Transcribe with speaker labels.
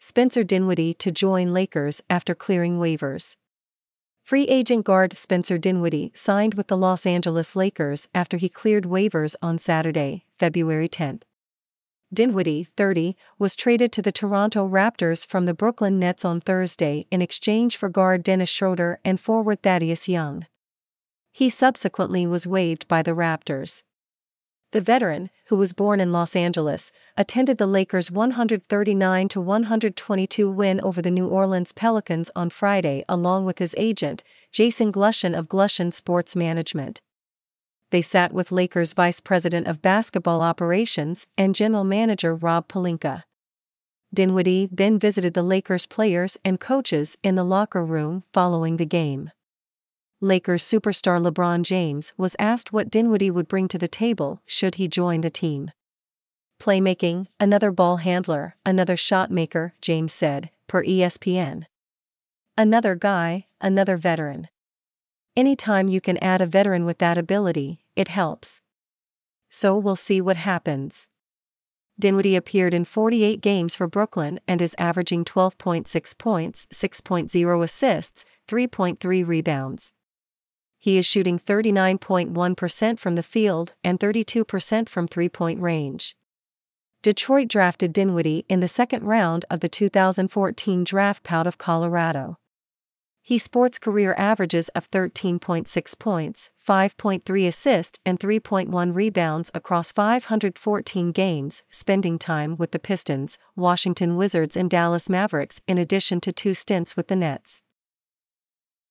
Speaker 1: Spencer Dinwiddie to join Lakers after clearing waivers. Free agent guard Spencer Dinwiddie signed with the Los Angeles Lakers after he cleared waivers on Saturday, February 10. Dinwiddie, 30, was traded to the Toronto Raptors from the Brooklyn Nets on Thursday in exchange for guard Dennis Schroeder and forward Thaddeus Young. He subsequently was waived by the Raptors. The veteran, who was born in Los Angeles, attended the Lakers' 139-122 win over the New Orleans Pelicans on Friday along with his agent, Jason Glushin of Glushin Sports Management. They sat with Lakers Vice President of Basketball Operations and General Manager Rob Pelinka. Dinwiddie then visited the Lakers players and coaches in the locker room following the game. Lakers superstar LeBron James was asked what Dinwiddie would bring to the table should he join the team. "Playmaking, another ball handler, another shot maker," James said, per ESPN. "Another guy, another veteran. Anytime you can add a veteran with that ability, it helps. So we'll see what happens." Dinwiddie appeared in 48 games for Brooklyn and is averaging 12.6 points, 6.0 assists, 3.3 rebounds. He is shooting 39.1% from the field and 32% from three-point range. Detroit drafted Dinwiddie in the second round of the 2014 draft out of Colorado. He sports career averages of 13.6 points, 5.3 assists and 3.1 rebounds across 514 games, spending time with the Pistons, Washington Wizards and Dallas Mavericks in addition to 2 stints with the Nets.